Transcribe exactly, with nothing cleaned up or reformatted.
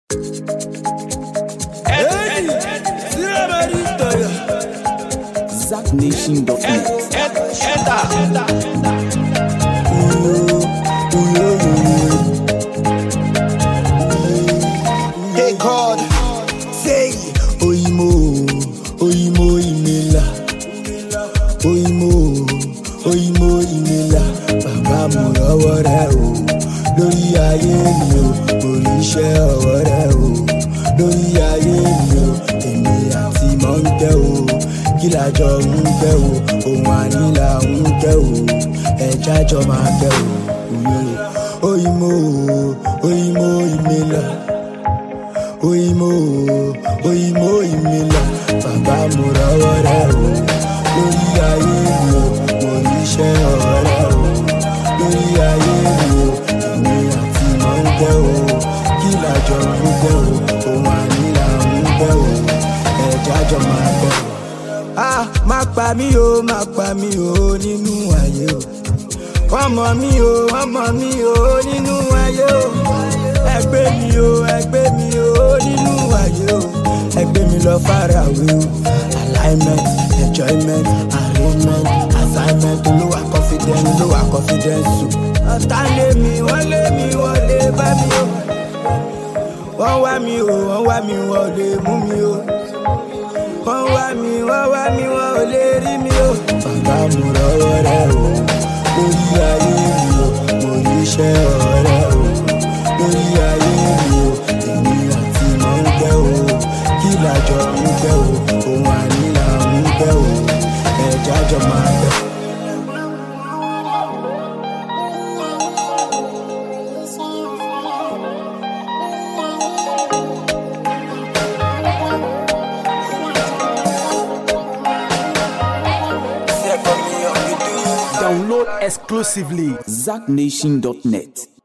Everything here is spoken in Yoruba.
Zack Nation dot net. Hey God, say Oyimo, Oyimo Imela, Oyimo, Oyimo Imela. Bàbá mo lọ́wọ́ rẹ o, lórí ayé mi o, orí iṣẹ́ ọwọ́ rẹ o, lórí ayé mi o, èmi àti mọ̀ ń tẹ́ o, kí lájọ ń tẹ́ o, ohun àníla ń tẹ́ o, ẹja jọ máa tẹ́ o. Oyimo, Oyimo Imela. Oyimo, Oyimo Imela. Bàbá mo rọ́wọ́ rẹ o, lórí ayé mi o, mo níṣẹ́ ọwọ́ rẹ o, lórí ayé mi o, èmi àti mọ̀ ń tẹ́ o, kí lájọ ń tẹ́ o, ohun àníla ń tẹ́ o, ẹja jọ máa tẹ́ o. Ah, má pa mí o, má pa mí o nínú ayé o. Wọ́n mọ̀ mí o, wọ́n mọ̀ mí o nínú ayé o. Ẹgbẹ́ mi o, ẹgbẹ́ mi o nínú ayé o. Ẹgbẹ́ mi lọ farawé o. Alignment, enjoyment, arrangement, assignment. Olúwa confidence, olúwa confidence o. Ọ̀tá lé mi, wọ́n lé mi, wọ́n lè bá mi o. Wọ́n wá mi o, wọ́n wá mi, wọ́n lè mú mi o. Wọ́n wá mi, wọ́n wá mi, wọ́n ò lè rí mi o. Bàbá mo rọ́wọ́ rẹ o, lórí ayé mi o, mo níṣẹ́ ọ̀rẹ́ o, lórí ayé mi o, èmi àti mọ̀ ń tẹ́ o, kí lájọ ń tẹ́ o, ohun àníla ń tẹ́ o, ẹja jọ máa tẹ́ o. Download exclusively Zack Nation dot net.